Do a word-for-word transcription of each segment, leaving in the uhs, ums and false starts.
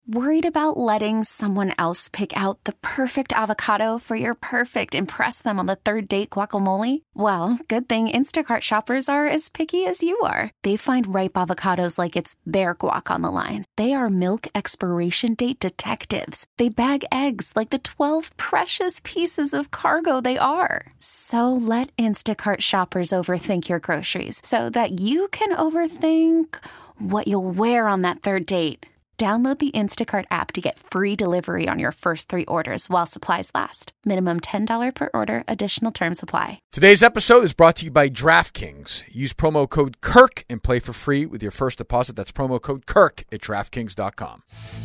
Worried about letting someone else pick out the perfect avocado for your perfect impress them on the third date guacamole? Well, good thing Instacart shoppers are as picky as you are. They find ripe avocados like it's their guac on the line. They are milk expiration date detectives. They bag eggs like the twelve precious pieces of cargo they are. So let Instacart shoppers overthink your groceries so that you can overthink what you'll wear on that third date. Download the Instacart app to get free delivery on your first three orders while supplies last. Minimum ten dollars per order. Additional terms apply. Today's episode is brought to you by DraftKings. Use promo code KIRK and play for free with your first deposit. That's promo code KIRK at DraftKings dot com.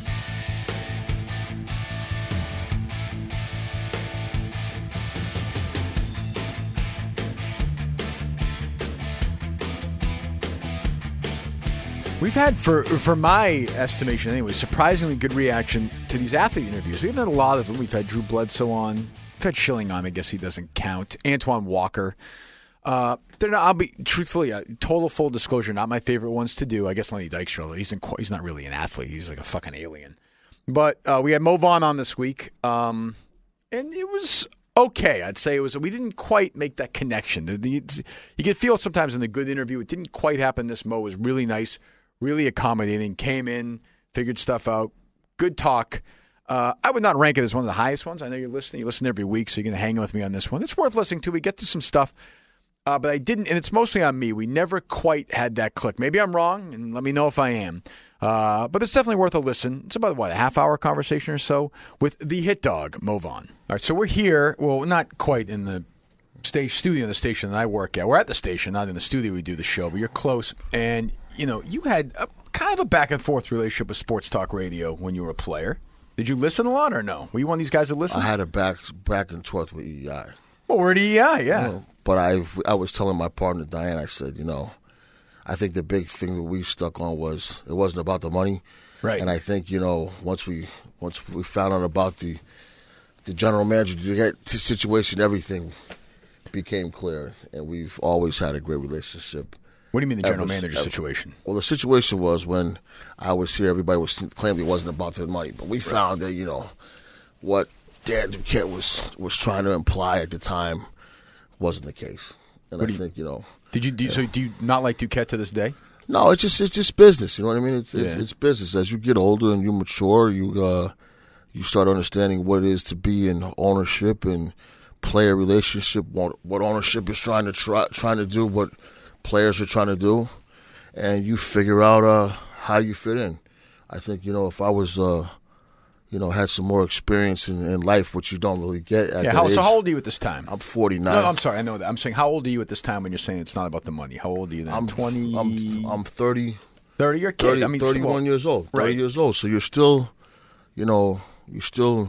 We've had, for for my estimation anyway, surprisingly good reaction to these athlete interviews. We've had a lot of them. We've had Drew Bledsoe on. We've had Schilling on. I guess he doesn't count. Antoine Walker. Uh, they're not, I'll be, truthfully, uh, total full disclosure, not my favorite ones to do. I guess Lenny Dykstra, he's, in, he's not really an athlete. He's like a fucking alien. But uh, we had Mo Vaughn on this week, um, and it was okay. I'd say it was. We didn't quite make that connection. The, the, you can feel it sometimes in the good interview. It didn't quite happen. This Mo was really nice. Really accommodating, came in, figured stuff out, good talk. Uh, I would not rank it as one of the highest ones. I know you're listening. You listen every week, so you're going to hang with me on this one. It's worth listening to. We get to some stuff, uh, but I didn't, and it's mostly on me. We never quite had that click. Maybe I'm wrong, and let me know if I am. Uh, but it's definitely worth a listen. It's about, what, a half-hour conversation or so with the hit dog, Mo Vaughn. All right, so we're here. Well, not quite in the stage studio in the station that I work at. We're at the station, not in the studio we do the show, but you're close, and you know, you had a, kind of a back-and-forth relationship with Sports Talk Radio when you were a player. Did you listen a lot or no? Were you one of these guys that listened? I had a back back and forth with E I. Well, we're at E I, yeah. You know, but I I was telling my partner, Diane, I said, you know, I think the big thing that we stuck on was it wasn't about the money. Right. And I think, you know, once we once we found out about the the general manager to get the situation, everything became clear. And we've always had a great relationship. What do you mean the general ever, manager ever. situation? Well, the situation was when I was here, everybody was claiming it wasn't about the money. But we right. found that, you know, what Dan Duquette was, was trying to imply at the time wasn't the case. And what I you, think, you know. Did you do, yeah. So do you not like Duquette to this day? No, it's just it's just business. You know what I mean? It's, yeah. it's, it's business. As you get older and you mature, you uh, you start understanding what it is to be in ownership and player relationship, what, what ownership is trying to try, trying to do, what players are trying to do, and you figure out uh, how you fit in. I think, you know, if I was, uh, you know, had some more experience in, in life, which you don't really get at yeah, that how, age. So how old are you at this time? I'm forty-nine. No, I'm sorry, I know that. I'm saying, how old are you at this time when you're saying it's not about the money? How old are you then? I'm twenty. I'm, I'm thirty. thirty, you're a kid. thirty, I mean, thirty-one still, years old. thirty right. years old. So you're still, you know, you're still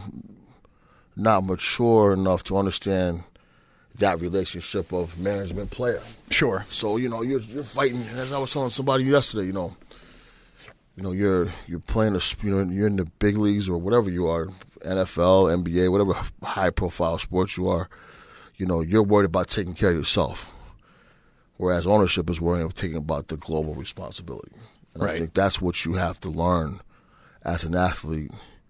not mature enough to understand that relationship of management player. Sure. So, you know, you're you're fighting, as I was telling somebody yesterday, you know, you know, you're you're playing a, you know, you're in the big leagues or whatever you are, N F L, N B A, whatever high profile sports you are, you know, you're worried about taking care of yourself. Whereas ownership is worrying about taking about the global responsibility. And right. I think that's what you have to learn as an athlete,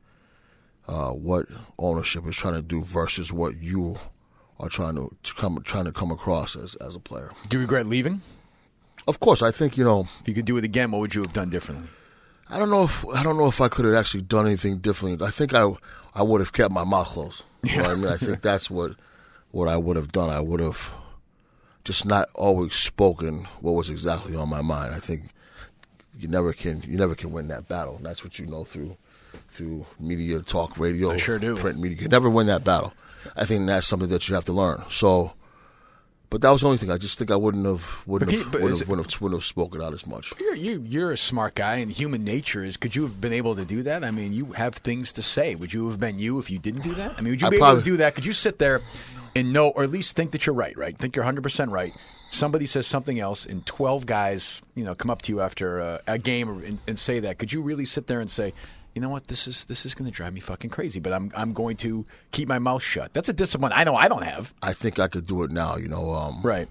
uh, what ownership is trying to do versus what you are trying to, to come trying to come across as, as a player. Do you regret leaving? Of course, I think, you know, if you could do it again, what would you have done differently? I don't know if I don't know if I could have actually done anything differently. I think I I would have kept my mouth closed. You know what I mean? I think that's what what I would have done. I would have just not always spoken what was exactly on my mind. I think you never can you never can win that battle. And that's what you know through through media, talk, radio, I sure do. print media. You can never win that battle. I think that's something that you have to learn. So, but that was the only thing. I just think I wouldn't have wouldn't okay, have, wouldn't, have, wouldn't, have, wouldn't have spoken out as much. You're, you, you're a smart guy, and human nature is. Could you have been able to do that? I mean, you have things to say. Would you have been you if you didn't do that? I mean, would you I be probably, able to do that? Could you sit there and know, or at least think that you're right? Right? Think you're one hundred percent right. Somebody says something else, and twelve guys, you know, come up to you after a, a game and, and say that. Could you really sit there and say, you know what, this is this is going to drive me fucking crazy, but I'm I'm going to keep my mouth shut. That's a discipline I know I don't have. I think I could do it now, you know. Um, right.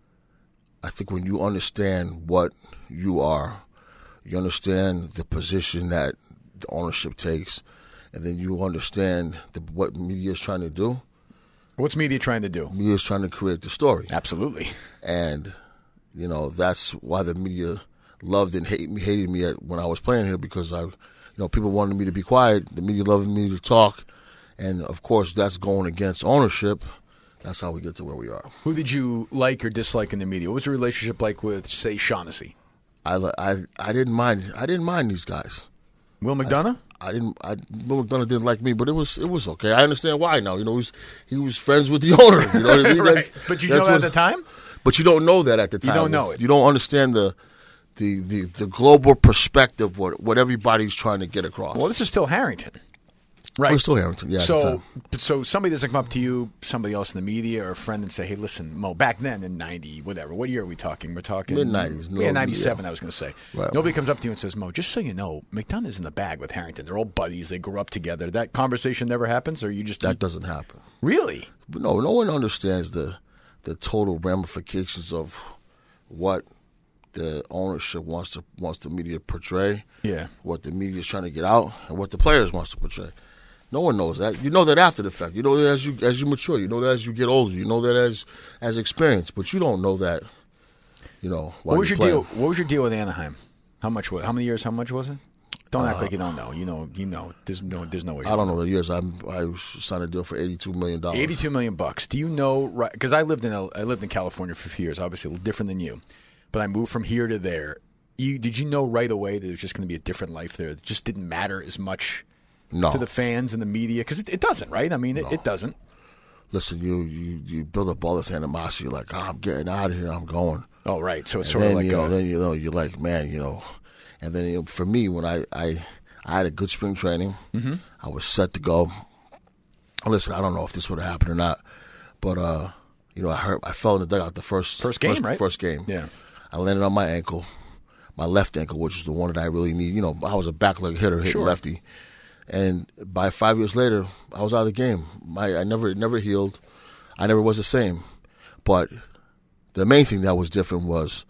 I think when you understand what you are, you understand the position that the ownership takes, and then you understand the, what media is trying to do. What's media trying to do? Media is trying to create the story. Absolutely. And, you know, that's why the media loved and hate, hated me at, when I was playing here, because I, you know, people wanted me to be quiet. The media loved me to talk. And, of course, that's going against ownership. That's how we get to where we are. Who did you like or dislike in the media? What was your relationship like with, say, Shaughnessy? I, I, I didn't mind. I didn't mind these guys. Will McDonough? I, I didn't. I, Will McDonough didn't like me, but it was it was okay. I understand why now. You know, he was, he was friends with the owner. You know what I mean? Right. That's, But you know that what, at the time? But you don't know that at the time. You don't know it. You don't understand the the the, the global perspective what what everybody's trying to get across. Well, this is still Harrington. Right. We're still Harrington, yeah. at the So, time. so somebody doesn't come up to you, somebody else in the media or a friend, and say, "Hey, listen, Mo." Back then in ninety, whatever. What year are we talking? We're talking Mid nineties. Yeah, No, ninety-seven. yeah. I was going to say. Right. Nobody comes up to you and says, "Mo, just so you know, McDonough's in the bag with Harrington. They're all buddies. They grew up together." That conversation never happens, or you just That doesn't happen. really. But no, no one understands the the total ramifications of what the ownership wants to wants the media portray. Yeah. What the media is trying to get out, and what the players wants to portray. No one knows that. You know that after the fact. You know that as you as you mature. You know that as you get older. You know that as as experience. But you don't know that. You know. What was you're your playing. deal? What was your deal with Anaheim? How much was? How many years? How much was it? Don't act Uh, like you don't know. You know. You know. There's no. There's no way. I don't know the years. I I signed a deal for eighty-two million dollars. Eighty-two million bucks. Do you know? Right? Because I lived in a, I lived in California for a few years. Obviously, a little different than you, but I moved from here to there. You did you know right away that it was just going to be a different life there? It just didn't matter as much No. to the fans and the media because it, it doesn't, right? I mean, it, it doesn't. Listen, you, you you build up all this animosity. You're like, oh, I'm getting out of here. I'm going. Oh, right. So it's And sort then, of like you know, a, then you know, you're like, man, you know, and then you know, for me, when I, I I had a good spring training, mm-hmm. I was set to go. Listen, I don't know if this would have happened or not, but uh, you know, I hurt. I fell in the dugout the first First game, first, right? First game. Yeah. I landed on my ankle, my left ankle, which is the one that I really need. You know, I was a back leg hitter, hitting Sure. lefty, and by five years later, I was out of the game. My I never it never healed. I never was the same, but the main thing that was different was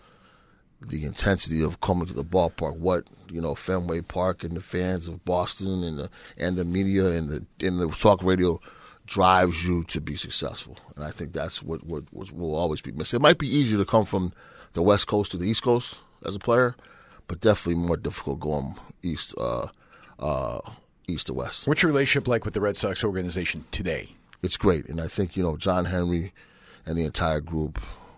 the intensity of coming to the ballpark. What you know, Fenway Park and the fans of Boston and the and the media and the and the talk radio drives you to be successful. And I think that's what what, what will always be missed. It might be easier to come from the West Coast to the East Coast as a player, but definitely more difficult going east uh, uh, east to west. What's your relationship like with the Red Sox organization today? It's great, and I think you know John Henry and the entire group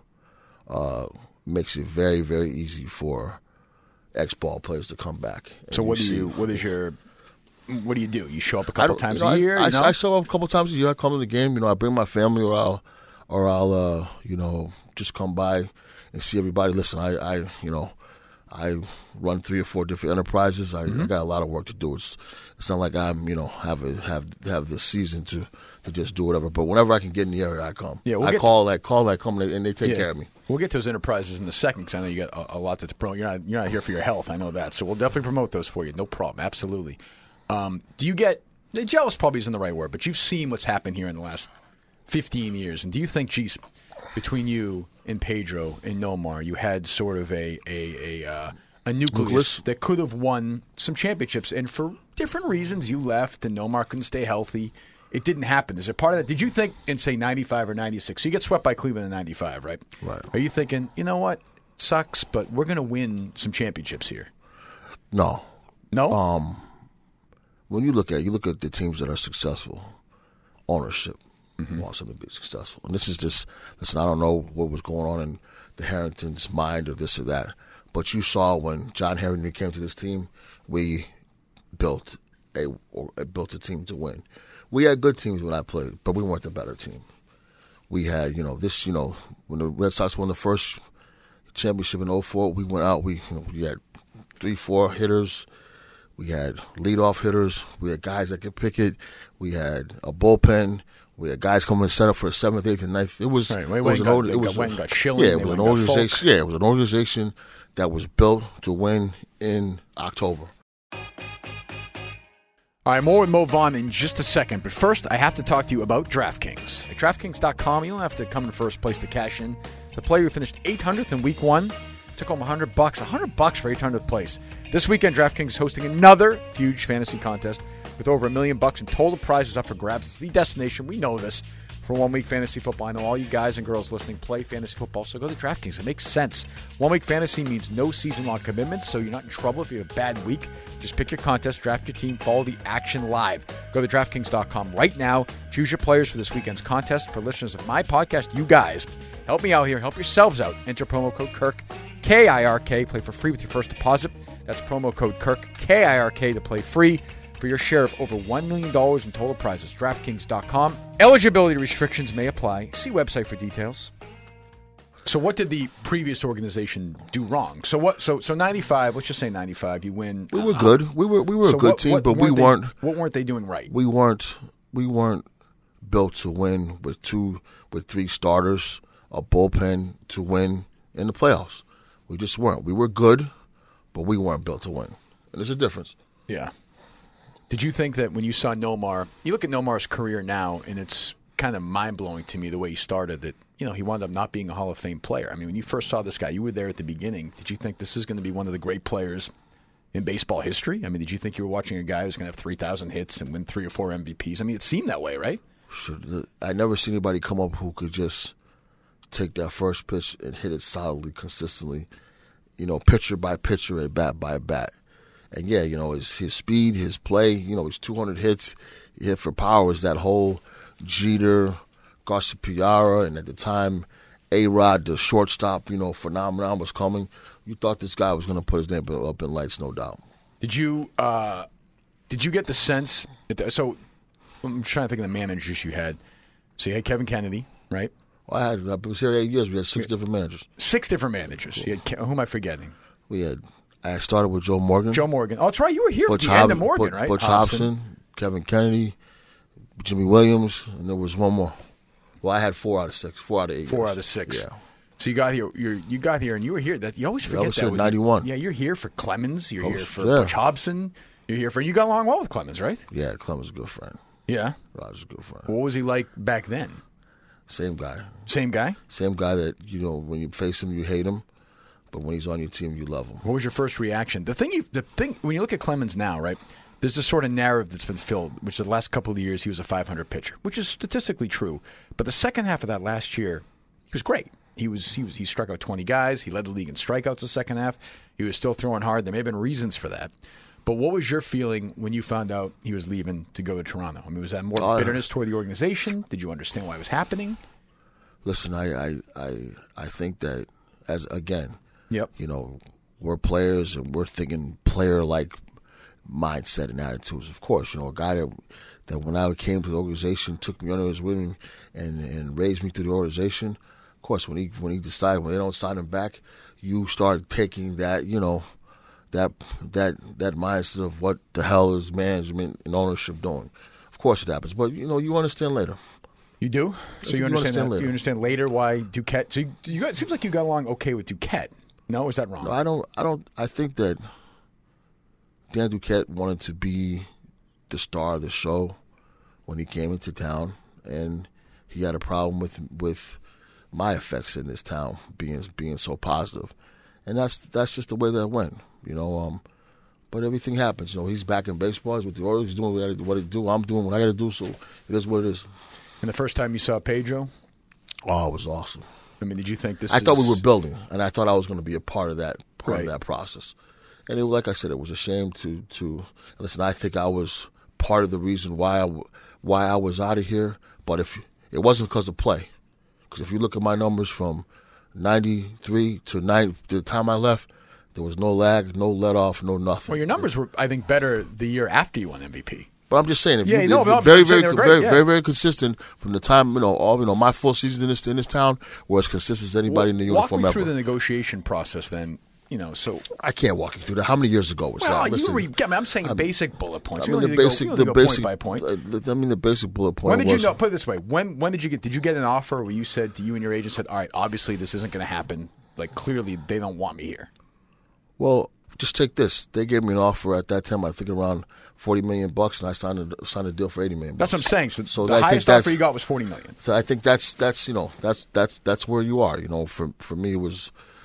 uh, makes it very, very easy for ex-ball players to come back. So And what do see- you? What is your? What do you do? You show up a I couple don't- times you know, a year. I, you know? I, I show up a couple times a year. I come to the game. You know, I bring my family, or I'll, or I'll, uh, you know, just come by and see everybody. Listen, I, I, you know, I run three or four different enterprises. I, Mm-hmm. I got a lot of work to do. It's, it's not like I'm, you know, have a, have have the season to, to just do whatever. But whenever I can get in the area, I come. Yeah, we'll I get call, I call, I come, and they take Yeah. care of me. We'll get to those enterprises in a second because I know you got a, a lot to promote. You're not you're not here for your health. I know that. So we'll definitely promote those for you. No problem. Absolutely. Um, do you get jealous? Probably isn't the right word, but you've seen what's happened here in the last fifteen years, and do you think, geez, between you and Pedro and Nomar, you had sort of a a a, uh, a nucleus, Nucleus? that could have won some championships, and for different reasons, you left, and Nomar couldn't stay healthy. It didn't happen. Is it part of that? Did you think in, say, ninety-five or ninety-six? So you get swept by Cleveland in ninety-five, right? Right. Are you thinking, you know what? Sucks, but we're going to win some championships here? No. No? Um, when you look at you look at the teams that are successful, ownership Mm-hmm. wants them to be successful. And this is just listen, I don't know what was going on in the Harrington's mind or this or that, but you saw when John Harrington came to this team, we built a or built a team to win. We had good teams when I played, but we weren't the better team. We had, you know, this, you know, when the Red Sox won the first championship in oh four, we went out, we you know, we had three, four hitters. We had leadoff hitters. We had guys that could pick it. We had a bullpen. We had guys coming to set up for the seventh, eighth, and ninth. It was, Right, it we was went an got- org- they it got- was went and got Schilling, yeah, they it was went an and got organization. Yeah, it was an organization that was built to win in October. All right, more with Mo Vaughn in just a second. But first, I have to talk to you about DraftKings. At DraftKings dot com, you don't have to come in first place to cash in. The player who finished eight hundredth in week one Took home one hundred bucks. one hundred bucks for eight hundredth place. This weekend, DraftKings is hosting another huge fantasy contest with over a million bucks in total prizes up for grabs. It's the destination. We know this for one-week fantasy football. I know all you guys and girls listening play fantasy football, so go to DraftKings. It makes sense. One-week fantasy means no season-long commitments, so you're not in trouble if you have a bad week. Just pick your contest, draft your team, follow the action live. Go to DraftKings dot com right now. Choose your players for this weekend's contest. For listeners of my podcast, you guys, help me out here. Help yourselves out. Enter promo code Kirk, K I R K. Play for free with your first deposit. That's promo code Kirk, K I R K, to play free for your share of over one million dollars in total prizes. DraftKings dot com. Eligibility restrictions may apply. See website for details. So what did the previous organization do wrong? So what? So so ninety-five. Let's just say ninety-five. You win. We were good. We were we were so a good what, team, what but we they, weren't. What weren't they doing right? We weren't. We weren't built to win with two, with three starters, a bullpen to win in the playoffs. We just weren't. We were good, but we weren't built to win. And there's a difference. Yeah. Did you think that when you saw Nomar, you look at Nomar's career now, and it's kind of mind-blowing to me the way he started, that, you know, he wound up not being a Hall of Fame player. I mean, when you first saw this guy, you were there at the beginning. Did you think this is going to be one of the great players in baseball history? I mean, did you think you were watching a guy who's going to have three thousand hits and win three or four M V Ps? I mean, it seemed that way, right? I never seen anybody come up who could just take that first pitch and hit it solidly, consistently, you know, pitcher by pitcher and bat by bat. And, yeah, you know, his, his speed, his play, you know, his two hundred hits, he hit for power was that whole Jeter, Garciaparra, and at the time, A-Rod, the shortstop, you know, phenomenon was coming. You thought this guy was going to put his name up in lights, no doubt. Did you uh, did you get the sense – so I'm trying to think of the managers you had. So you had Kevin Kennedy, right? Well, I, had, I was here eight years. We had six different managers. Six different managers. Cool. You had, who am I forgetting? We had – I started with Joe Morgan. Joe Morgan. Oh, that's right. You were here Butch at the Hob- end of Morgan, Butch, right? Butch Hobson. Hobson, Kevin Kennedy, Jimmy Williams, and there was one more. Well, I had four out of six. Four out of eight. Four years. out of six. Yeah. So you got here. You're, you got here, and you were here. That you always forget I was that. here in ninety-one. Yeah, you're here for Clemens. You're was, here for yeah. Butch Hobson. You're here for. You got along well with Clemens, right? Yeah, Clemens was a good friend. Yeah. Roger's a good friend. What was he like back then? Same guy. Same guy. Same guy that, you know, when you face him, you hate him. But when he's on your team, you love him. What was your first reaction? The thing, you, the thing, when you look at Clemens now, right? There's this sort of narrative that's been filled, which the last couple of years he was a five hundred pitcher, which is statistically true. But the second half of that last year, he was great. He was he was he struck out twenty guys. He led the league in strikeouts the second half. He was still throwing hard. There may have been reasons for that. But what was your feeling when you found out he was leaving to go to Toronto? I mean, was that more uh, bitterness toward the organization? Did you understand why it was happening? Listen, I I I, I think that as again. Yep. You know, we're players and we're thinking player-like mindset and attitudes. Of course, you know, a guy that, that when I came to the organization, took me under his wing and, and raised me through the organization. Of course, when he when he decided, when they don't sign him back, you start taking that, you know, that that that mindset of what the hell is management and ownership doing. Of course it happens, but, you know, you understand later. You do? So you, you understand, understand that, later. You understand later why Duquette. So you, you got, it seems like you got along okay with Duquette. No, is that wrong? No, I don't. I don't. I think that Dan Duquette wanted to be the star of the show when he came into town, and he had a problem with with my effects in this town being being so positive, and that's that's just the way that it went, you know. Um, but everything happens, you know. He's back in baseball. He's with the Orioles. He's doing what, what he do. I'm doing what I got to do. So it is what it is. And the first time you saw Pedro, oh, it was awesome. I mean, did you think this? I is... thought we were building, and I thought I was going to be a part of that part right. of that process. And it, like I said, it was a shame to to listen. I think I was part of the reason why I why I was out of here. But if it wasn't because of play, because if you look at my numbers from ninety-three to ninety, the time I left, there was no lag, no let off, no nothing. Well, your numbers were, I think, better the year after you won M V P. But I'm just saying, if yeah, you, no, if no, very, I'm very, very, very, yeah. very, very consistent from the time, you know, all you know, my full season in this in this town was consistent as anybody well, in the walk uniform me ever. through the negotiation process, then. You know, so I can't walk you through that. How many years ago was well, that? Listen, you were, I mean, I'm saying I'm, basic bullet points. I You mean, don't the need basic, to go, you the don't need to basic, go point by point. I mean, the basic bullet point. When did was, you know? Put it this way: when when did you get? Did you get an offer where you said to you and your agent said, "All right, obviously this isn't going to happen. Like clearly they don't want me here." Well, just take this. They gave me an offer at that time. I think around forty million bucks, and I signed a signed a deal for eighty million. That's what I'm saying. So, so the I highest think offer you got was forty million. So I think that's that's you know that's that's that's where you are. You know, for for me it was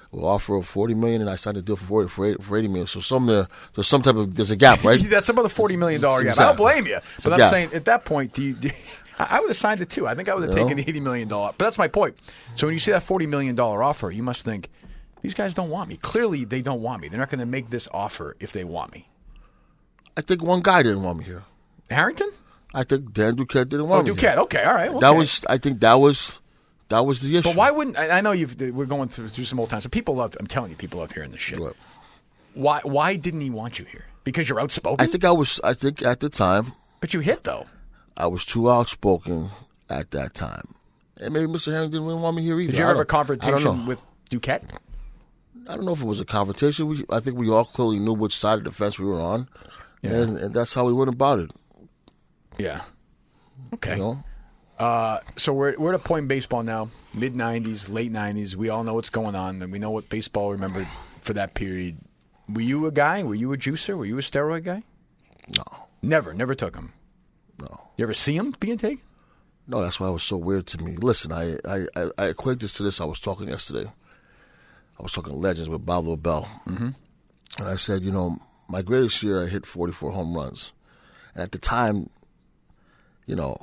will offer of forty million, and I signed a deal for forty for eight, for eighty million. So some there, there's some type of there's a gap, right? That's about a forty million dollar gap. Exactly. I don't blame you, It's but a I'm gap. saying at that point, do you? Do, I would have signed it too. I think I would have You taken know? the eighty million dollar. But that's my point. So when you see that forty million dollar offer, you must think these guys don't want me. Clearly, they don't want me. They're not going to make this offer if they want me. I think one guy didn't want me here. Harrington? I think Dan Duquette didn't Oh, want me Duquette. here. Okay, all right. Okay. That was. I think that was. That was the issue. But why wouldn't I I know you've we're going through, through some old times. So people love. I'm telling you, people love hearing this shit. Right. Why? Why didn't he want you here? Because you're outspoken. I think I was. I think at the time But you hit though. I was too outspoken at that time, and maybe Mister Harrington didn't want me here either. Did you I ever have a don't- I don't confrontation know. with Duquette? I don't know if it was a confrontation. We, I think we all clearly knew which side of the fence we were on, Yeah. and, and that's how we went about it. Yeah. Okay. You know, Uh, so we're we're at a point in baseball now, mid nineties, late nineties. We all know what's going on, and we know what baseball remembered for that period. Were you a guy? Were you a juicer? Were you a steroid guy? no, Never, never took them. no, You ever see him being taken? no. That's why it was so weird to me. Listen, I, I, I, I equate this to this. I was talking yesterday. I was talking legends with Bob Lobel, mm-hmm. and I said, you know, my greatest year, I hit forty-four home runs, and at the time, you know,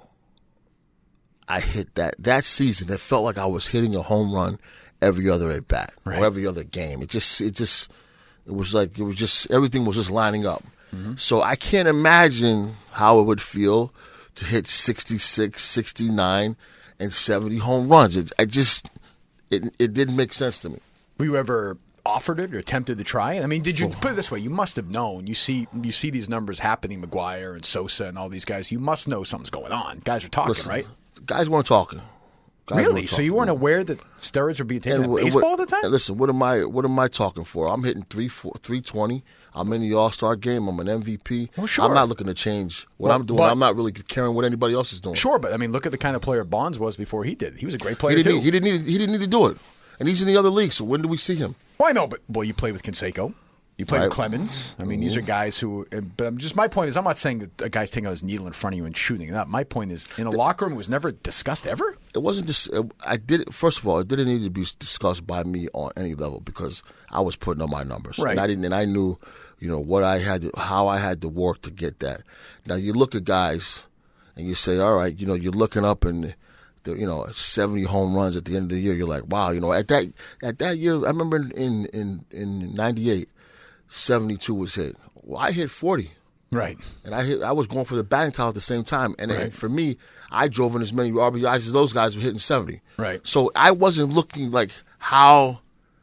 I hit that that season. It felt like I was hitting a home run every other at bat Right. or every other game. It just, it just, it was like it was just everything was just lining up. Mm-hmm. So I can't imagine how it would feel to hit sixty-six, sixty-nine, and seventy home runs. It, I just, it, it didn't make sense to me. Were you ever offered it or attempted to try it? I mean, did you put it this way? You must have known. You see, you see these numbers happening. McGuire and Sosa and all these guys. You must know something's going on. Guys are talking, Listen, right? Guys weren't talking. Guys Really? weren't So talking. you weren't aware that steroids were being taken in what- baseball what- at the time? and listen, what am I? What am I talking for? I'm hitting three, four, three twenty. I'm in the All Star game. I'm an M V P. Well, sure. I'm not looking to change what Well, I'm doing. but- I'm not really caring what anybody else is doing. Sure, but I mean, look at the kind of player Bonds was before he did. He was a great He player didn't. too. Need, he didn't need. He didn't need to do it. And he's in the other league. So when do we see him? Well, I know, but well, you play with Canseco. You play with Right. Clemens. I mean, these are guys who. But I'm just my point is, I'm not saying that a guy's taking out his needle in front of you and shooting it up. My point is, in a locker room, it was never discussed ever. It wasn't just. I did. First of all, it didn't need to be discussed by me on any level because I was putting on my numbers, Right. and I didn't. And I knew, you know, what I had, to, how I had to work to get that. Now you look at guys, and you say, all right, you know, you're looking up and. The, you know, seventy home runs at the end of the year. You're like, wow. You know, at that at that year, I remember in in in ninety-eight, seventy-two was hit. Well, I hit forty. Right. And I hit, I was going for the batting title at the same time. And, Right. and for me, I drove in as many R B Is as those guys were hitting seventy. Right. So I wasn't looking like how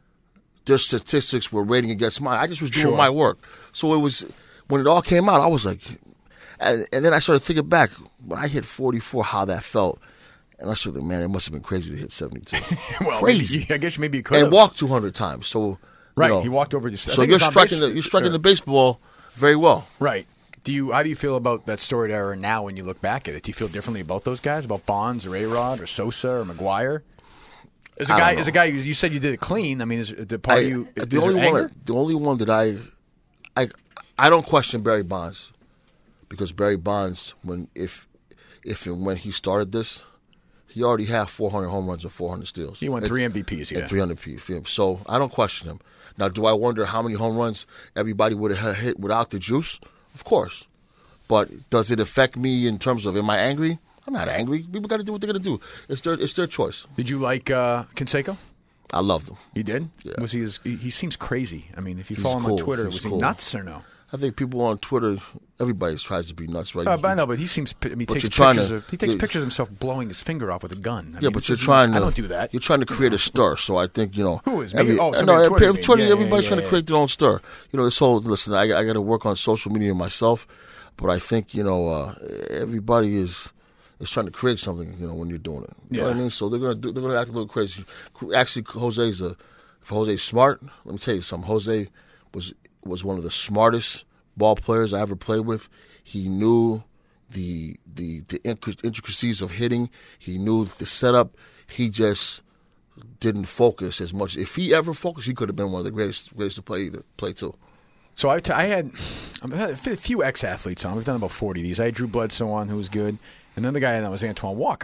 their statistics were rating against mine. I just was doing Sure. my work. So it was, when it all came out, I was like, and, and then I started thinking back, when I hit forty-four, how that felt. And I started thinking, man, it must have been crazy to hit seventy-two. Well, Crazy. maybe, I guess maybe you could And have. walk two hundred times. So, you Right, know, he walked over to- I So think you're it's on striking, base- the, you're striking uh, the baseball very well. Right. Do you? How do you feel about that storied era now when you look back at it? Do you feel differently about those guys, about Bonds or A-Rod or Sosa or McGuire? As a I don't guy, know. as a guy, you, you said you did it clean. I mean, is the part I, of you? Is the only there one, anger? the only one that I, I, I don't question Barry Bonds, because Barry Bonds, when if, if and when he started this, he already had four hundred home runs and four hundred steals. He won And- three M V Ps. Yeah. and three hundred P. So I don't question him. Now, do I wonder how many home runs everybody would have hit without the juice? Of course. But does it affect me in terms of, am I angry? I'm not angry. People got to do what they're going to do. It's their, it's their choice. Did you like uh, Canseco? I love them. You did? Yeah. Was he? As, he? He seems crazy. I mean, if you He's follow him on cool. Twitter, He's was he cool. nuts or no? I think people on Twitter, everybody tries to be nuts, right? Uh, but I know, but he seems. I mean, he But takes you're trying pictures. to- of, he takes you- pictures of himself blowing his finger off with a gun. I Yeah, mean, but this you're is- try to. I don't do that. You're trying to create a stir. So I think, you know. Who is me? every- Oh, no, somebody on Twitter, you mean. Twitter, Yeah, yeah, everybody's yeah, trying yeah. to create their own stir. You know, this whole, listen, I, I got to work on social media myself, but I think, you know, uh, everybody is is trying to create something, you know, when you're doing it. You know what I Yeah. mean? So they're going to do, they're going to act a little crazy. Actually, Jose's a, if Jose's smart, let me tell you something. Jose was was one of the smartest ball players I ever played with. He knew the the the intricacies of hitting. He knew the setup. He just didn't focus as much. If he ever focused, he could have been one of the greatest greatest to play either play too. So I, t- I had I've had a few ex-athletes on. We've done about forty of these. I had Drew Bledsoe on, who was good, and then the guy that was Antoine Walker.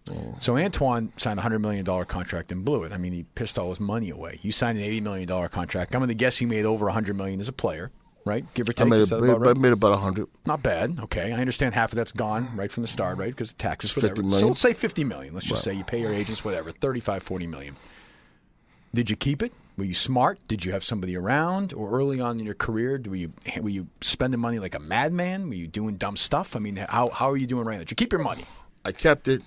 Yeah. So Antoine signed a one hundred million dollars contract and blew it. I mean, he pissed all his money away. You signed an eighty million dollars contract. I'm going to guess he made over one hundred million dollars as a player, right? Give or take. I made, Is that a, about right? I made about one hundred. Not bad. Okay. I understand half of that's gone right from the start, right? Because of taxes, whatever. fifty million. So let's say fifty million dollars. Let's just Right. say you pay your agents, whatever, thirty-five, forty million dollars. Did you keep it? Were you smart? Did you have somebody around? Or early on in your career, were you were you spending money like a madman? Were you doing dumb stuff? I mean, how how are you doing right now? Did you keep your money? I kept it,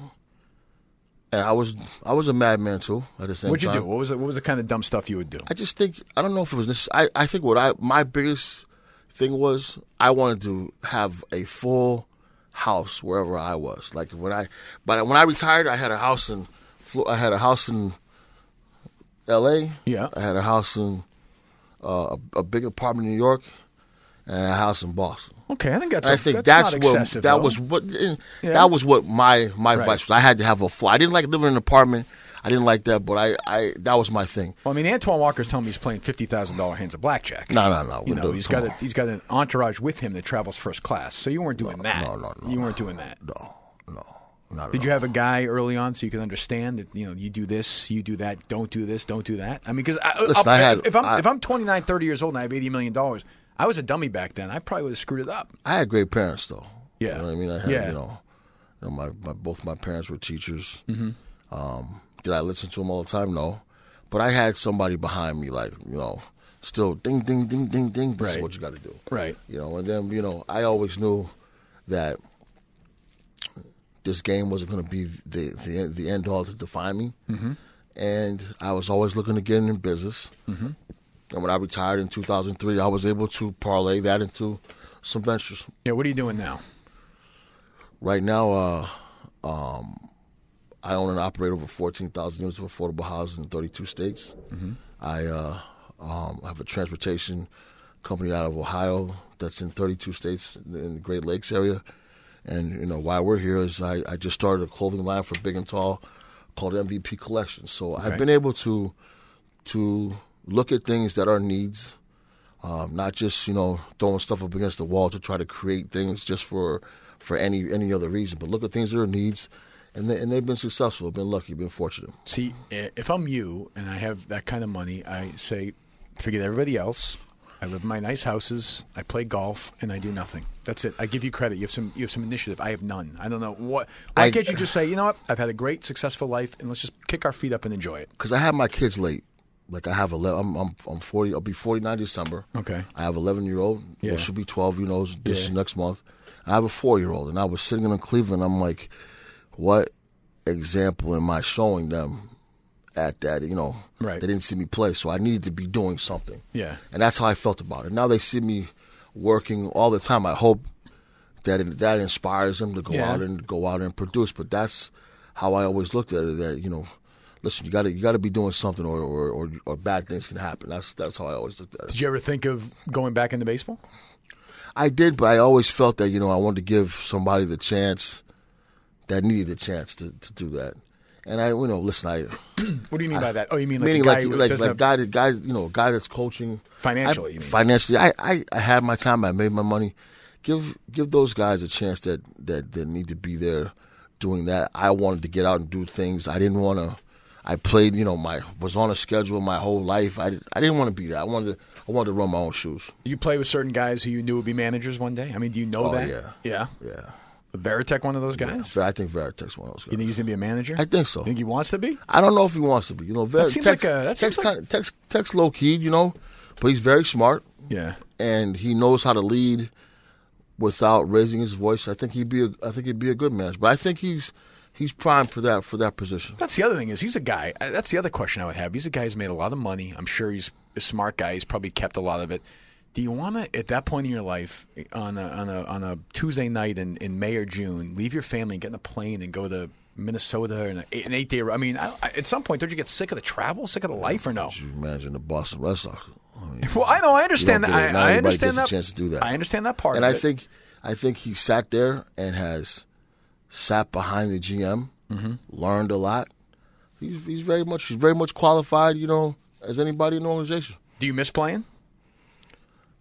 and I was I was a madman too at the same What'd you time. do? What was it, what was the kind of dumb stuff you would do? I just think I don't know if it was this. I, I think what I my biggest thing was I wanted to have a full house wherever I was. Like when I, but when I retired, I had a house in Flo- I had a house in L A. Yeah. I had a house in uh, a, a big apartment in New York, and a house in Boston. Okay, I think that's. And A, I think that's, that's, not what excessive, that though. was what eh, Yeah. that was what my my Right. advice was. I had to have a full. I didn't like living in an apartment. I didn't like that, but I, I that was my thing. Well, I mean, Antoine Walker's telling me he's playing fifty thousand dollar hands of blackjack. No, no, no. You we know, do- he's come got a, on. he's got an entourage with him that travels first class. So you weren't doing that. no, no, no, You no. weren't doing that. No, no, not at Did all. you have a guy early on so you could understand that, you know, you do this, you do that, don't do this, don't do that? I mean, because Listen, I had- if I'm I- if I'm twenty-nine, thirty years old and I have eighty million dollars, I was a dummy back then. I probably would have screwed it up. I had great parents, though. Yeah. You know what I mean? I had, Yeah. you know, you know my, my both my parents were teachers. Mm-hmm. Um, did I listen to them all the time? No. But I had somebody behind me, like, you know, still ding, ding, ding, ding, ding. This Right. is what you got to do. Right. You know, and then, you know, I always knew that this game wasn't going to be the, the the end all to define me. Mm-hmm. And I was always looking to get in business. Mm-hmm. And when I retired in two thousand three, I was able to parlay that into some ventures. Yeah, what are you doing now? Right now, uh, um, I own and operate over fourteen thousand units of affordable housing in thirty-two states. Mm-hmm. I uh, um, have a transportation company out of Ohio that's in thirty-two states in the Great Lakes area. And, you know, why we're here is I, I just started a clothing line for Big and Tall called M V P Collection. So Okay. I've been able to to look at things that are needs, um, not just, you know, throwing stuff up against the wall to try to create things just for for any any other reason, but look at things that are needs, and they, and they've been successful, been lucky, been fortunate. See, i- if I'm you and I have that kind of money, I say, forget everybody else. I live in my nice houses. I play golf, and I do nothing. That's it. I give you credit. You have some. You have some initiative. I have none. I don't know what. Why I- can't you just say, you know what? I've had a great, successful life, and let's just kick our feet up and enjoy it. Because I have my kids late. Like I have eleven. I'm I'm I'm forty. I'll be forty-nine December. Okay. I have eleven year old. Yeah. Well, she'll be twelve. You know, this Yeah. next month. I have a four year old, and I was sitting in Cleveland. I'm like, what example am I showing them at that? You know, Right. They didn't see me play, so I needed to be doing something. Yeah. And that's how I felt about it. Now they see me working all the time. I hope that it, that inspires them to go Yeah. out and go out and produce. But that's how I always looked at it. That, you know, listen, you got to you got to be doing something, or, or or or bad things can happen. That's that's how I always looked at it. Did you ever think of going back into baseball? I did, but I always felt that, you know, I wanted to give somebody the chance that needed the chance to, to do that. And I, you know, listen, I What do you mean by that? Oh, you mean like meaning a guy like who like, doesn't like have guy that guy you know a guy that's coaching financially? I, you mean? financially, I, I I had my time. I made my money. Give give those guys a chance that that that need to be there doing that. I wanted to get out and do things. I didn't want to. I played, you know, my was on a schedule my whole life. I, I didn't want to be that. I wanted to I wanted to run my own shoes. You play with certain guys who you knew would be managers one day? I mean, do you know Oh, that? yeah. Yeah. Yeah, Veritek, one of those guys? So I think Veritek's one of those guys. You think he's going to be a manager? I think so. You think he wants to be? I don't know if he wants to be. You know, Ver- That seems Tex, like a- that seems Tex, like- kind of- Tex, Tex low key, you know, but he's very smart Yeah. and he knows how to lead without raising his voice. I think he'd be a, I think he'd be a good manager. But I think he's he's primed for that for that position. That's the other thing is he's a guy. uh, That's the other question I would have. He's a guy who's made a lot of money. I'm sure he's a smart guy. He's probably kept a lot of it. Do you want to, at that point in your life, on a on a on a Tuesday night in, in May or June, leave your family and get in a plane and go to Minnesota and an eight, an eight day? I mean, I, I, at some point, don't you get sick of the travel, sick of the life, or no? Could you imagine the Boston Red Sox? I mean, Well, I know, I understand You that. don't get it. Not I, I everybody understand gets a that. chance to do that. I understand that part. and of I it. think I think he sat there and has sat behind the G M, Mm-hmm. learned a lot. He's he's very much he's very much qualified, you know, as anybody in the organization. Do you miss playing?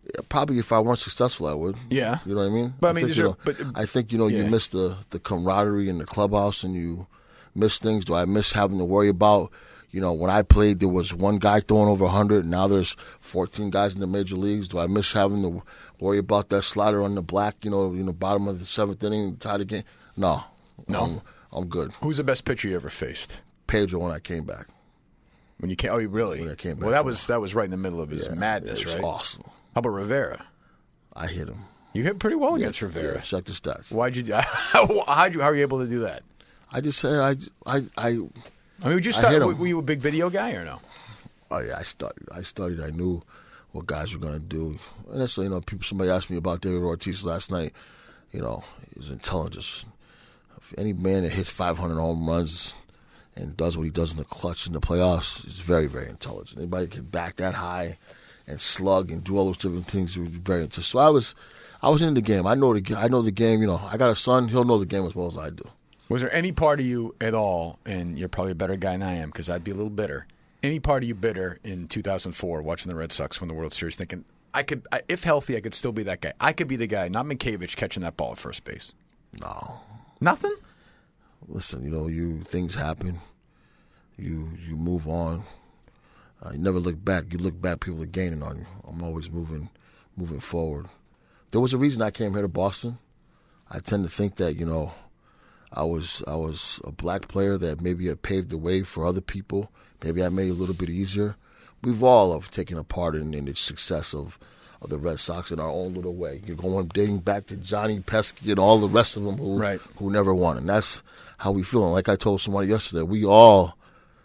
Probably if I weren't successful, I would. Yeah. You know what I mean? But I I mean, think, is you there, know, but, I think, you know, yeah. you miss the, the camaraderie in the clubhouse and you miss things. Do I miss having to worry about, you know, when I played, there was one guy throwing over one hundred. Now there's fourteen guys in the major leagues. Do I miss having to worry about that slider on the black, you know, you know, bottom of the seventh inning, tie the game? No. No. I'm, I'm good. Who's the best pitcher you ever faced? Pedro when I came back. When you came, oh, really? When I came back. Well, that was that was right in the middle of his Yeah, madness, it was right? awesome. How about Rivera? I hit him. You hit pretty well against Yeah, Rivera. Yeah, check the stats. Why'd you? How'd you? How are you able to do that? I just said I, I, I. I mean, would you I start? hit Were, him. were you a big video guy or no? Oh yeah, I studied. I studied. I knew what guys were gonna do. And that's you know, people. Somebody asked me about David Ortiz last night. You know, his intelligence. If any man that hits five hundred home runs and does what he does in the clutch in the playoffs is very, very intelligent. Anybody can back that high and slug and do all those different things is very intelligent. So I was, I was in the game. I know the. I know the game. You know, I got a son. He'll know the game as well as I do. Was there any part of you at all, and you're probably a better guy than I am because I'd be a little bitter, any part of you bitter in two thousand four watching the Red Sox win the World Series thinking, I could, I, if healthy, I could still be that guy. I could be the guy, not Minkevich, catching that ball at first base. No. Nothing? Listen, you know, you things happen. You you move on. Uh, you never look back. You look back, people are gaining on you. I'm always moving moving forward. There was a reason I came here to Boston. I tend to think that, you know, I was I was a black player that maybe had paved the way for other people. Maybe I made it a little bit easier. We've all have taken a part in, in the success of, of the Red Sox in our own little way. You're going dating back to Johnny Pesky and all the rest of them who Right. who never won. And that's how we feel. And like I told somebody yesterday, we all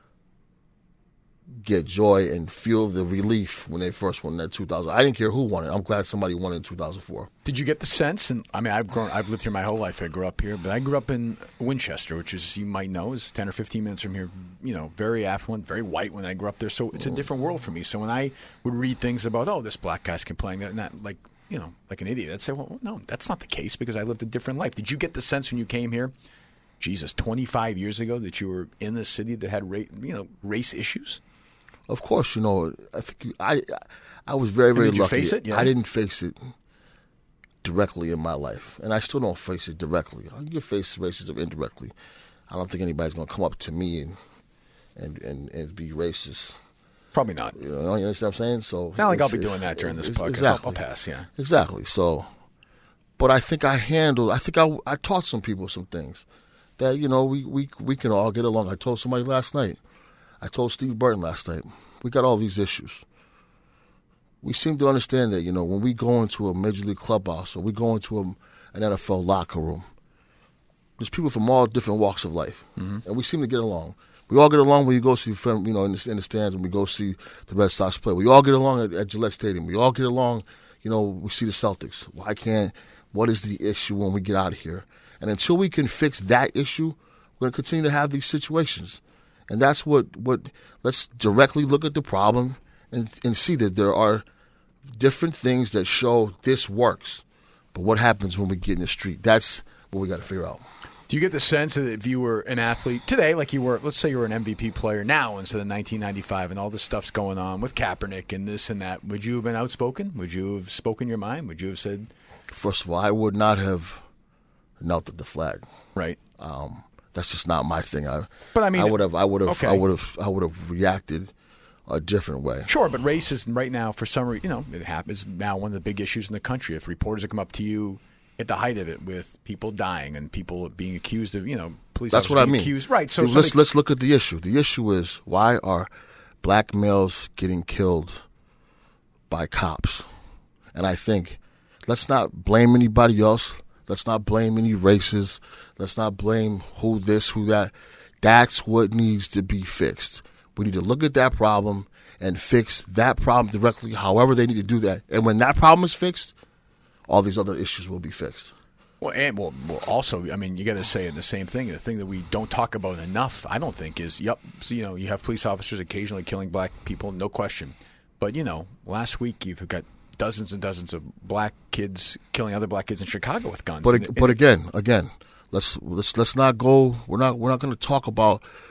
get joy and feel the relief when they first won that two thousand. I didn't care who won it. I'm glad somebody won it in two thousand four. Did you get the sense? And I mean, I've grown, I've lived here my whole life. I grew up here, but I grew up in Winchester, which is, you might know, is ten or fifteen minutes from here. You know, very affluent, very white when I grew up there. So it's a different world for me. So when I would read things about, oh, this black guy's complaining, that, and that, like, you know, like an idiot, I'd say, well, no, that's not the case because I lived a different life. Did you get the sense when you came here, Jesus, twenty-five years ago, that you were in the city that had, ra- you know, race issues? Of course, you know, I think you, I I was very, very did you lucky. face it? Yeah. I didn't face it directly in my life, and I still don't face it directly. You face racism indirectly. I don't think anybody's going to come up to me and and, and, and be racist. Probably not. You know, you understand what I'm saying? So Not like I'll it's- be doing that during this it's- podcast. Exactly. I'll, I'll pass, yeah. Exactly. So, but I think I handled. I think I, I taught some people some things that, you know, we, we we can all get along. I told somebody last night. I told Steve Burton last night. We got all these issues. We seem to understand that, you know, when we go into a major league clubhouse or we go into a, an N F L locker room, there's people from all different walks of life, mm-hmm. and we seem to get along. We all get along when you go see, you know, in the, in the stands when we go see the Red Sox play. We all get along at, at Gillette Stadium. We all get along, you know, we see the Celtics. Why can't? What is the issue when we get out of here? And until we can fix that issue, we're going to continue to have these situations. And that's what, what let's directly look at the problem and, and see that there are different things that show this works. But what happens when we get in the street? That's what we got to figure out. Do you get the sense that if you were an athlete today, like you were, let's say you were an M V P player now instead of nineteen ninety-five and all this stuff's going on with Kaepernick and this and that, would you have been outspoken? Would you have spoken your mind? Would you have said? First of all, I would not have knelt at the flag. Right. Um, that's just not my thing. I, but I mean, I would have, I would have, okay. I would have, I would have reacted a different way. Sure, but race is right now, for some reason, you know, it happens now one of the big issues in the country. If reporters have come up to you at the height of it with people dying and people being accused of, you know, police That's officers what I being mean. accused. Right. So Dude, somebody, let's let's look at the issue. The issue is, why are black males getting killed by cops? And I think let's not blame anybody else. Let's not blame any races. Let's not blame who this, who that. That's what needs to be fixed. We need to look at that problem and fix that problem directly, however they need to do that. And when that problem is fixed, all these other issues will be fixed. Well, and well, well also, I mean, you got to say the same thing. The thing that we don't talk about enough, I don't think, is, yep, so, you know, you have police officers occasionally killing black people, no question. But, you know, last week you've got dozens and dozens of black kids killing other black kids in Chicago with guns. But and, but and, again, again, let's let's let's not go. We're not we're not going to talk about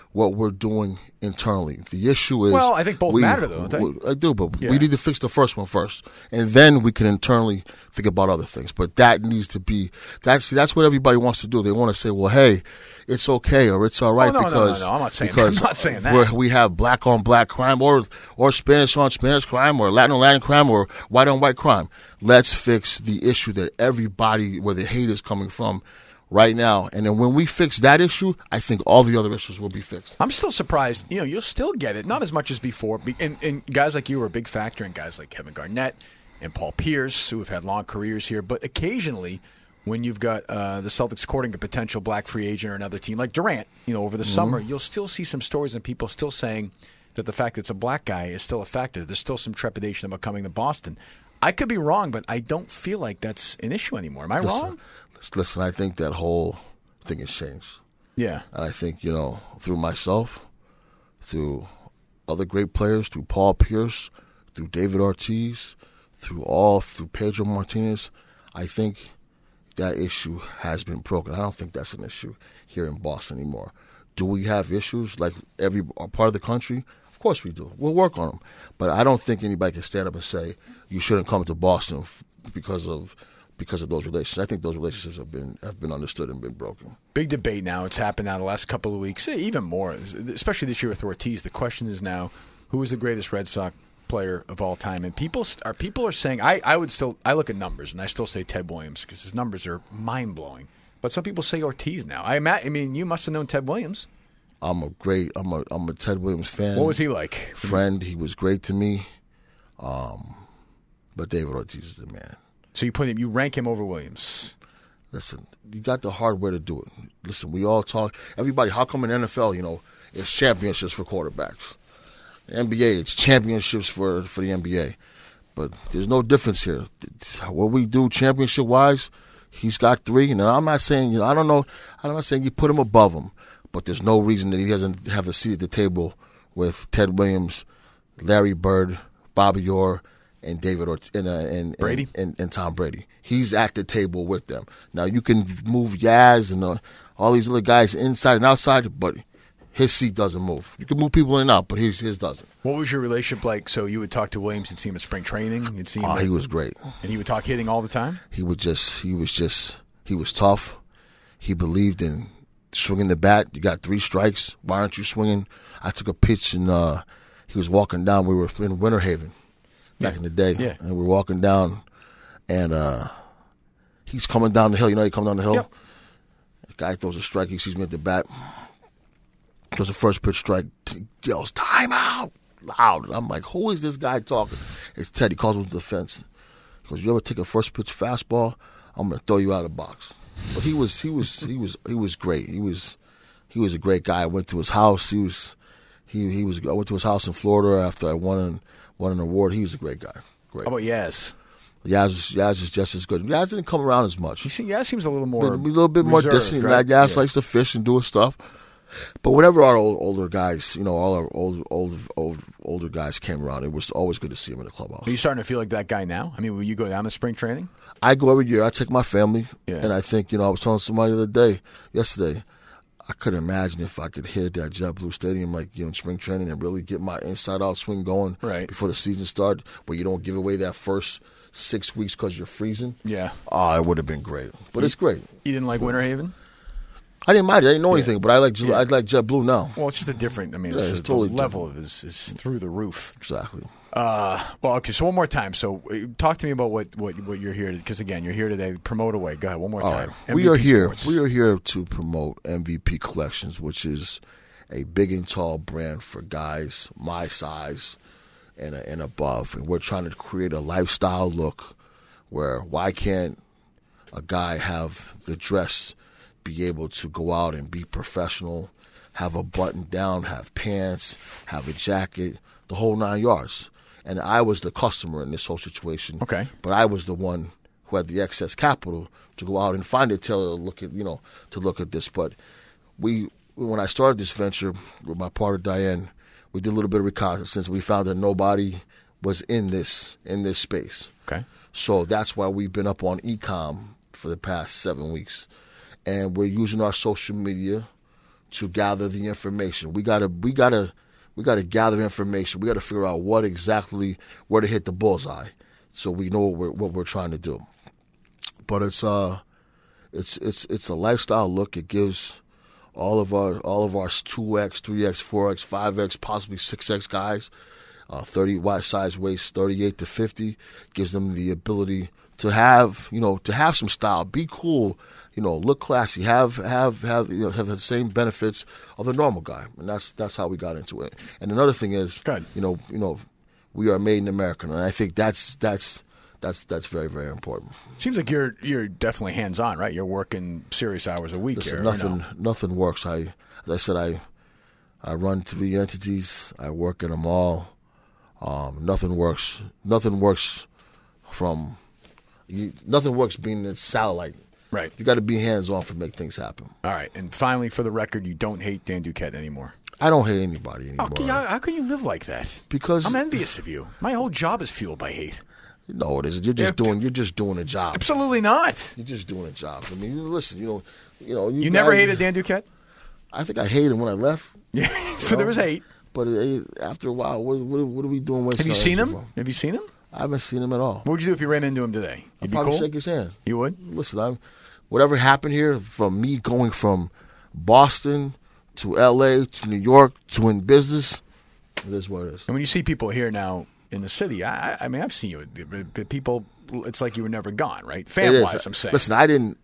what we're doing internally. The issue is... Well, I think both we, matter, though, don't they? we- I do, but Yeah. we need to fix the first one first. And then we can internally think about other things. But that needs to be... That's that's what everybody wants to do. They want to say, well, hey, it's okay or it's all right Oh, no, no, no, because... no, I'm not saying that. because I'm not saying that. we're- we have black-on-black crime or or Spanish-on-Spanish crime or Latin-on-Latin crime or white-on-white crime. Let's fix the issue that everybody, where the hate is coming from right now. And then when we fix that issue, I think all the other issues will be fixed. I'm still surprised. You know, you'll still get it, not as much as before. Be- And, and guys like you are a big factor, and guys like Kevin Garnett and Paul Pierce, who have had long careers here. But occasionally, when you've got uh, the Celtics courting a potential black free agent or another team like Durant, you know, over the Mm-hmm. summer, you'll still see some stories and people still saying that the fact that it's a black guy is still a factor. There's still some trepidation about coming to Boston. I could be wrong, but I don't feel like that's an issue anymore. Am I Listen, wrong? listen, I think that whole thing has changed. Yeah. And I think, you know, through myself, through other great players, through Paul Pierce, through David Ortiz, through all, through Pedro Martinez, I think that issue has been broken. I don't think that's an issue here in Boston anymore. Do we have issues like every part of the country? Of course we do. We'll work on them. But I don't think anybody can stand up and say, you shouldn't come to Boston f- because of because of those relationships. I think those relationships have been have been understood and been broken. Big debate now. It's happened now the last couple of weeks, eh, even more, especially this year with Ortiz. The question is now, who is the greatest Red Sox player of all time? And people st- are people are saying, I, I would still, I look at numbers, and I still say Ted Williams because his numbers are mind-blowing. But some people say Ortiz now. I, ima- I mean, you must have known Ted Williams. I'm a great, I'm a, I'm a Ted Williams fan. What was he like? Friend, he was great to me. Um, but David Ortiz is the man. So you put him, you rank him over Williams. Listen, you got the hardware to do it. Listen, we all talk. Everybody, how come in the N F L, you know, it's championships for quarterbacks? The N B A, it's championships for, for the N B A. But there's no difference here. What we do championship-wise, he's got three. And I'm not saying, you know, I don't know, I'm not saying you put him above him. But there's no reason that he doesn't have a seat at the table with Ted Williams, Larry Bird, Bobby Orr, and David Ort- and, uh, and, Brady? and, and and Tom Brady. He's at the table with them. Now you can move Yaz and uh, all these other guys inside and outside, but his seat doesn't move. You can move people in and out, but his his doesn't. What was your relationship like? So you would talk to Williams, you'd see him at spring training, you'd see him, Oh, like- he was great. and he would talk hitting all the time. He would just he was just he was tough. He believed in swinging the bat. You got three strikes. Why aren't you swinging? I took a pitch and uh, he was walking down. We were in Winter Haven back Yeah. in the day, Yeah. and we were walking down, and uh, he's coming down the hill. You know, he come down the hill. Yep. The guy throws a strike. He sees me at the bat. Goes the first pitch strike. He yells time out loud. I'm like, who is this guy talking? It's Ted. He calls him to the fence. He goes, you ever take a first pitch fastball? I'm gonna throw you out of the box. But he was he was he was he was great. He was he was a great guy. I went to his house. He was he he was I went to his house in Florida after I won an won an award. He was a great guy. Great. How about Yaz? Yaz is Yaz is just as good. Yaz didn't come around as much. You see, Yaz seems a little more a little bit more reserved, distant. right? Yaz Yeah. likes to fish and do his stuff. But whenever our old, older guys, you know, all our old, old, old, older guys came around, it was always good to see him in the clubhouse. Are you starting to feel like that guy now? I mean, will you go down to spring training? I go every year. I take my family, Yeah. and I think, you know, I was telling somebody the other day, yesterday, I couldn't imagine if I could hit that JetBlue Stadium, like, you know, in spring training and really get my inside-out swing going Right. before the season started, where you don't give away that first six weeks because you're freezing. Yeah. Oh, it would have been great. But it's great. You didn't like Winter Haven? I didn't mind it. I didn't know anything, but I like Yeah. I like JetBlue now. Well, it's just a different. I mean, Yeah, it's, it's the totally level of is is through the roof. Exactly. Uh, well, okay. So one more time. So uh, talk to me about what what, what you're here to. Because again, you're here today. Promote away. Go ahead. One more All time. right. We are M V P here. Sports. We are here to promote M V P Collections, which is a big and tall brand for guys my size and and above. And we're trying to create a lifestyle look where why can't a guy have the dress, be able to go out and be professional, have a button down, have pants, have a jacket, the whole nine yards. And I was the customer in this whole situation. Okay. But I was the one who had the excess capital to go out and find a tailor to look at, you know, to look at this. But we, when I started this venture with my partner Diane, we did a little bit of reconnaissance. We found that nobody was in this in this space. Okay. So that's why we've been up on e-com for the past seven weeks. And we're using our social media to gather the information. We gotta, we gotta, we gotta gather information. We gotta figure out what exactly where to hit the bullseye, so we know what we're, what we're trying to do. But it's uh, it's it's it's a lifestyle look. It gives all of our all of our two X, three X, four X, five X, possibly six X guys, uh, thirty wide size waist, thirty-eight to fifty, gives them the ability to have, you know, to have some style, be cool, you know, look classy, have have have you know have the same benefits of the normal guy, and that's that's how we got into it. And another thing is, Good. you know, you know, we are made in America, and I think that's that's that's that's very very important. Seems like you're you're definitely hands on, right? You're working serious hours a week. Listen, here. nothing No? nothing works. I as I said, I I run three entities. I work in them all. Um, nothing works. Nothing works from. You, nothing works being a satellite. Right. You got to be hands-on to make things happen. All right. And finally, for the record, you don't hate Dan Duquette anymore. I don't hate anybody anymore. How, how, how can you live like that? Because I'm envious of you. My whole job is fueled by hate. No, it isn't. You're just Yeah, doing. You're just doing a job. Absolutely not. You're just doing a job. I mean, listen. You know. You know. You never guys- hated Dan Duquette? I think I hated him when I left. Yeah. So there was hate. But uh, after a while, what, what, what are we doing? Have you seen him? Have you seen him? I haven't seen him at all. What would you do if you ran into him today? I'd You'd be probably cool? shake his hand. You would? Listen, I'm, whatever happened here, from me going from Boston to L A to New York to in business, it is what it is. And when you see people here now in the city, I, I mean, I've seen you. But people, it's like you were never gone, right? It Fan-wise, is. I'm saying. Listen, I didn't,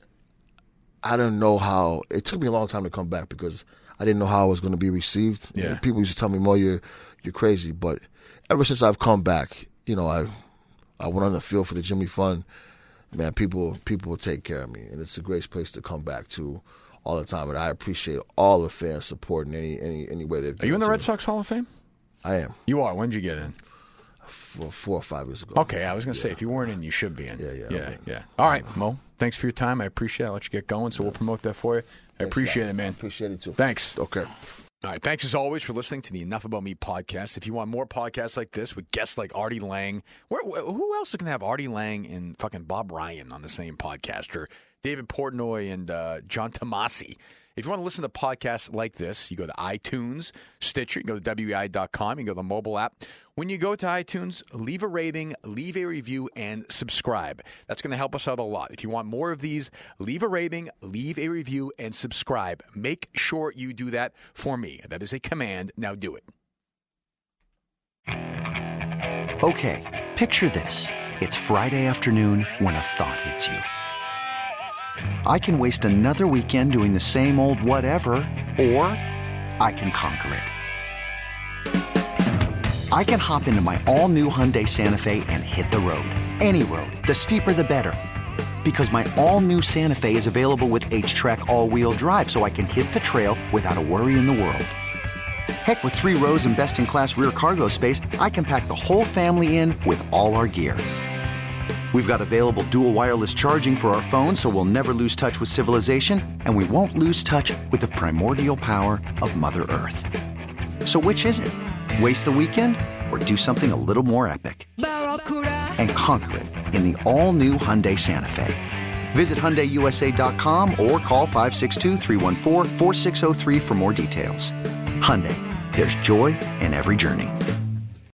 I didn't know how. It took me a long time to come back because I didn't know how I was going to be received. Yeah. You know, people used to tell me, "Mo, you're you're crazy." But ever since I've come back, you know, I I went on the field for the Jimmy Fund. Man, people people will take care of me, and it's a great place to come back to all the time. And I appreciate all the fans supporting any any any way they've. Are you in the given Red to me. Sox Hall of Fame? I am. You are. When did you get in? For four or five years ago. Okay, I was going to say, if you weren't in, you should be in. Yeah, yeah, Yeah, okay. yeah. All right, Mo, thanks for your time. I appreciate it. I'll let you get going, so we'll promote that for you. I Thanks, appreciate man. it, man. Appreciate it too. Thanks. Okay. All right, thanks as always for listening to the Enough About Me podcast. If you want more podcasts like this with guests like Artie Lang, where, who else can have Artie Lang and fucking Bob Ryan on the same podcast, or David Portnoy and uh, John Tomasi? If you want to listen to podcasts like this, you go to iTunes, Stitcher, you go to W E I dot com, you go to the mobile app. When you go to iTunes, leave a rating, leave a review, and subscribe. That's going to help us out a lot. If you want more of these, leave a rating, leave a review, and subscribe. Make sure you do that for me. That is a command. Now do it. Okay, picture this. It's Friday afternoon when a thought hits you. I can waste another weekend doing the same old whatever, or I can conquer it. I can hop into my all-new Hyundai Santa Fe and hit the road. Any road. The steeper, the better. Because my all-new Santa Fe is available with H-Track all-wheel drive, so I can hit the trail without a worry in the world. Heck, with three rows and best-in-class rear cargo space, I can pack the whole family in with all our gear. We've got available dual wireless charging for our phones, so we'll never lose touch with civilization, and we won't lose touch with the primordial power of Mother Earth. So which is it? Waste the weekend or do something a little more epic? And conquer it in the all-new Hyundai Santa Fe. Visit Hyundai U S A dot com or call five six two, three one four, four six zero three for more details. Hyundai, there's joy in every journey.